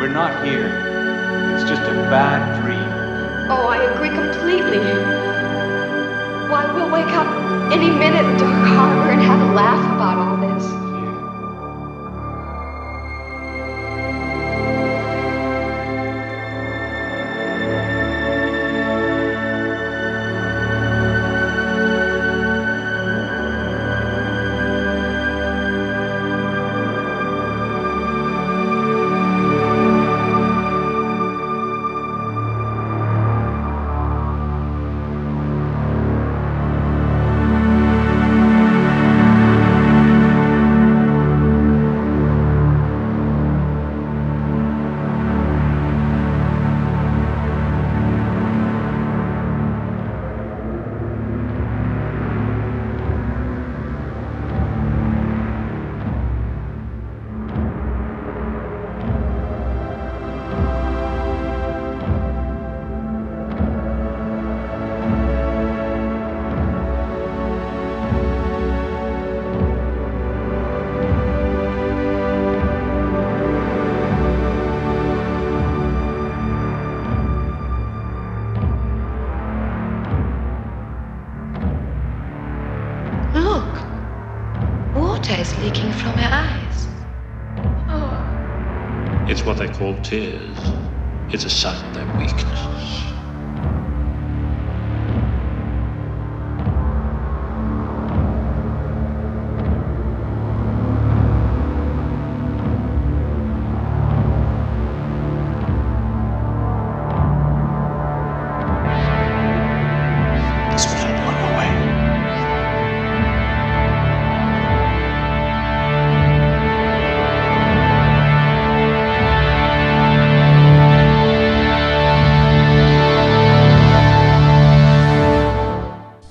We're not here. It's just a bad dream. Oh, I agree completely. Why, we'll wake up any minute in Dark Harbor and have a laugh about all this. Look, water is leaking from her eyes. Oh. It's what they call tears. It's a sign of their weakness.